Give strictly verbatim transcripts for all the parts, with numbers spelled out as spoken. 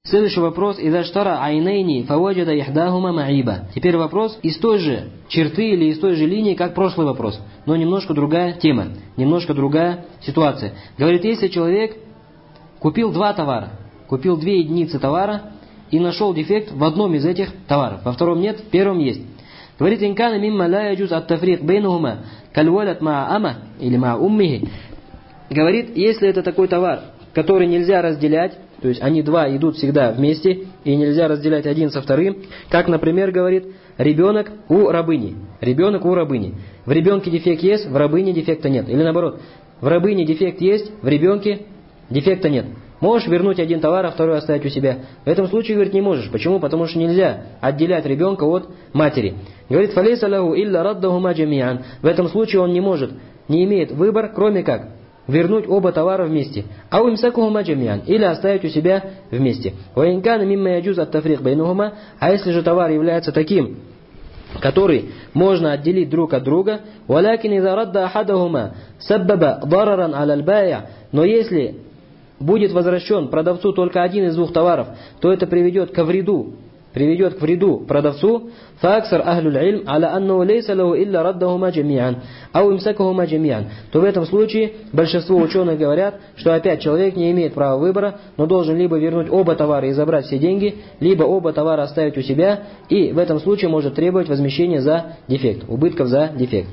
Следующий вопрос. «Иза штара айнейни фаваджада ихдахума маиба». Теперь вопрос из той же черты или из той же линии, как прошлый вопрос, но немножко другая тема, немножко другая ситуация. Говорит, если человек купил два товара, купил две единицы товара и нашел дефект в одном из этих товаров, во втором нет, в первом есть. Говорит, инкана мимма ла яджуз ат-тафрик бейнахума кальвалат ма ама или ма уммихи. Говорит, если это такой товар, который нельзя разделять, то есть они два идут всегда вместе, и нельзя разделять один со вторым, как, например, говорит, ребенок у рабыни. Ребенок у рабыни. В ребенке дефект есть, в рабыне дефекта нет. Или наоборот, в рабыне дефект есть, в ребенке дефекта нет. Можешь вернуть один товар, а второй оставить у себя. В этом случае, говорит, не можешь. Почему? Потому что нельзя отделять ребенка от матери. Говорит, фалейса лаху илля раддахума джамиан. В этом случае он не может, не имеет выбор, кроме как вернуть оба товара вместе. Ау имсакухума джамиан. Или оставить у себя вместе. Ваинкана мимма яджуз ат-тафрик бейнахума. А если же товар является таким, который можно отделить друг от друга, валякин иза радда ахадахума саббаба дараран аляль байя. Но если будет возвращен продавцу только один из двух товаров, то это приведет ко вреду, приведет к вреду продавцу. Факсар ахлюль ильм аля анну лейса лаху илля раддахума джамиан, ау имсакахума джамиан. То в этом случае большинство ученых говорят, что опять человек не имеет права выбора, но должен либо вернуть оба товара и забрать все деньги, либо оба товара оставить у себя, и в этом случае может требовать возмещения за дефект, убытков за дефект.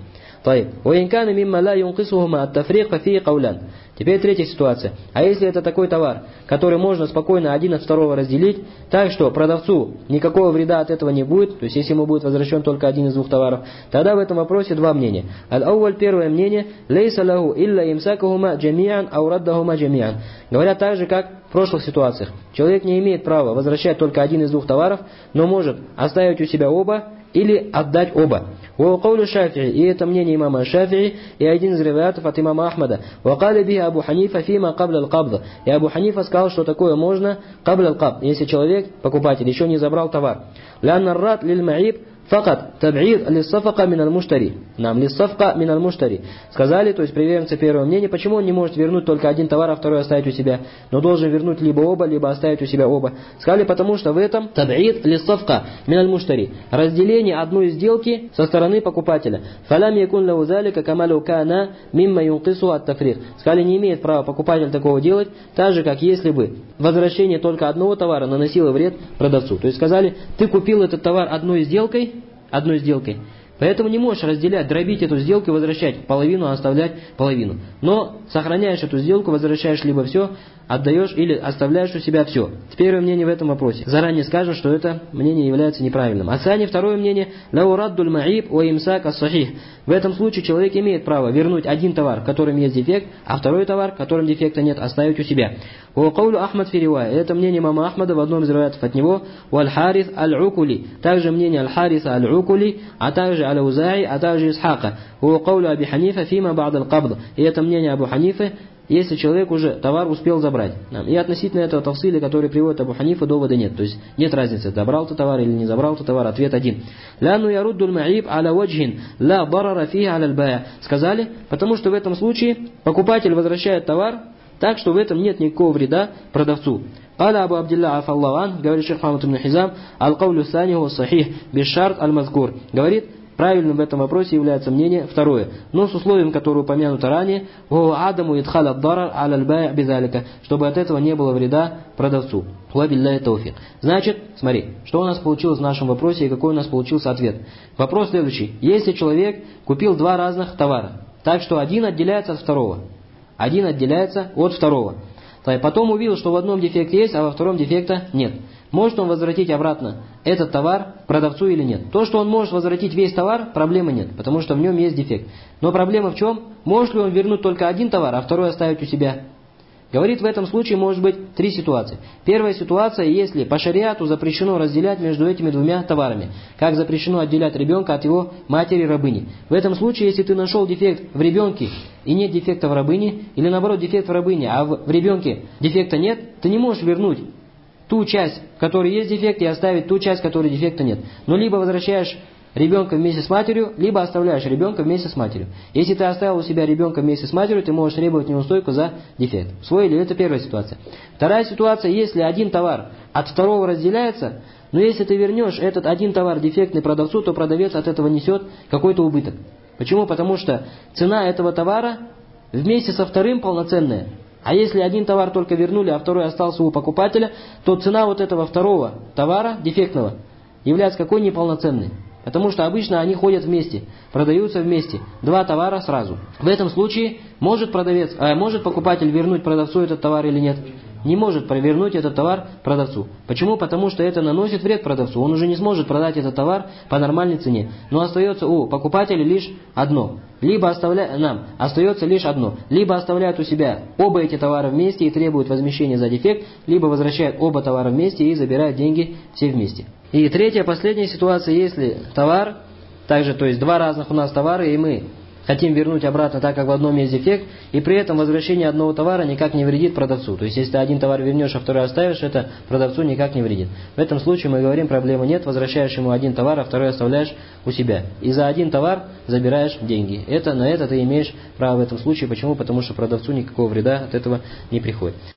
Теперь третья ситуация. А если это такой товар, который можно спокойно один от второго разделить, так что продавцу никакого вреда от этого не будет, то есть если ему будет возвращен только один из двух товаров, тогда в этом вопросе два мнения. Аль-ауаль, первое мнение, лейса лаху илля имсакахума джамиан ау раддахума джамиан. Говорят так же, как в прошлых ситуациях. Человек не имеет права возвращать только один из двух товаров, но может оставить у себя оба или отдать оба. وقول Шафии, и это мнение имама Шафии, и один из риваятов от имама Ахмада. وقال به Абу Ханифа фима قبل القبض. И Абу Ханифа сказал, что такое можно قبل القبض, если человек, покупатель, еще не забрал товар. لأن الرد للمعيب فقط تبعيض للصفقة من المشتري. Нам للصفقة من المشتري. Сказали, то есть приверженцы первого мнения, почему он не может вернуть только один товар, а второй оставить у себя, но должен вернуть либо оба, либо оставить у себя оба. Сказали, потому что в этом تبعيض للصفقة من المشتري. Разделение одной сделки со стороны покупателя. فلم يكن له ذلك كما لو كان مما ينقصه التفريق. Сказали, не имеет права покупатель такого делать, так же, как если бы возвращение только одного товара наносило вред продавцу. То есть сказали, ты купил этот товар одной сделкой, одной сделкой. Поэтому не можешь разделять, дробить эту сделку и возвращать половину, а оставлять половину. Но сохраняешь эту сделку, возвращаешь либо все, отдаешь или оставляешь у себя все. Первое мнение в этом вопросе. Заранее скажем, что это мнение является неправильным. А сани второе мнение. Лау раддуль маиб о имсак ас-сахих. В этом случае человек имеет право вернуть один товар, в котором есть дефект, а второй товар, в котором дефекта нет, оставить у себя. О каулю Ахмад фиривая. Это мнение мама Ахмада в одном из риваятов от него. У аль-Харис аль-Укули. Также мнение аль-Хариса аль-Укули, а также аль-Аузаи, а также Исхака. У каулю Аби Ханифа фима ба'д аль-Кабд. И это мнение Абу Ханифы, если человек уже товар успел забрать. И относительно этого тавсиля, который приводит Абу Ханифа, довода нет. То есть нет разницы, забрал ты товар или не забрал ты товар. Ответ один. Лану яруддуль маиб аля ваджхин ла барара фиха аля аль-бая. Сказали, потому что в этом случае покупатель возвращает товар так, что в этом нет никакого вреда продавцу. قال Абу Абдилла афаллаху ан, говорит шейх Мухаммад ибн Хизам, аль-каулю сани ва сахих бишшарт аль-мазкур. Говорит, правильным в этом вопросе является мнение второе, но с условием, которое упомянуто ранее, адаму идхал ад-дарар аля аль-бай' бизалика, чтобы от этого не было вреда продавцу. Ва биллахи тауфик. Значит, смотри, что у нас получилось в нашем вопросе и какой у нас получился ответ. Вопрос следующий. Если человек купил два разных товара, так что один отделяется от второго, один отделяется от второго, потом увидел, что в одном дефект есть, а во втором дефекта нет. Может он возвратить обратно этот товар продавцу или нет? То, что он может возвратить весь товар, проблемы нет, потому что в нем есть дефект. Но проблема в чем? Может ли он вернуть только один товар, а второй оставить у себя? Говорит, в этом случае может быть три ситуации. Первая ситуация, если по шариату запрещено разделять между этими двумя товарами, как запрещено отделять ребенка от его матери-рабыни. В этом случае, если ты нашел дефект в ребенке и нет дефекта в рабыне, или наоборот дефект в рабыне, а в ребенке дефекта нет, ты не можешь вернуть ту часть, в которой есть дефект, и оставить ту часть, в которой дефекта нет. Но либо возвращаешь ребенка вместе с матерью, либо оставляешь ребенка вместе с матерью. Если ты оставил у себя ребенка вместе с матерью, ты можешь требовать неустойку за дефект. Усвоили? Это первая ситуация. Вторая ситуация, если один товар от второго разделяется, но если ты вернешь этот один товар дефектный продавцу, то продавец от этого несет какой-то убыток. Почему? Потому что цена этого товара вместе со вторым полноценная. А если один товар только вернули, а второй остался у покупателя, то цена вот этого второго товара, дефектного, является какой неполноценной. Потому что обычно они ходят вместе, продаются вместе, два товара сразу. В этом случае может продавец, а может покупатель вернуть продавцу этот товар или нет? Не может провернуть этот товар продавцу. Почему? Потому что это наносит вред продавцу. Он уже не сможет продать этот товар по нормальной цене. Но остается у покупателя лишь одно. Либо оставляет, нам остается лишь одно. Либо оставляют у себя оба эти товара вместе и требуют возмещения за дефект, либо возвращают оба товара вместе и забирают деньги все вместе. И третья, последняя ситуация, если товар, также, то есть два разных у нас товара, и мы хотим вернуть обратно, так как в одном есть дефект, и при этом возвращение одного товара никак не вредит продавцу. То есть, если ты один товар вернешь, а второй оставишь, это продавцу никак не вредит. В этом случае мы говорим, проблемы нет, возвращаешь ему один товар, а второй оставляешь у себя. И за один товар забираешь деньги. Это, на это ты имеешь право в этом случае. Почему? Потому что продавцу никакого вреда от этого не приходит.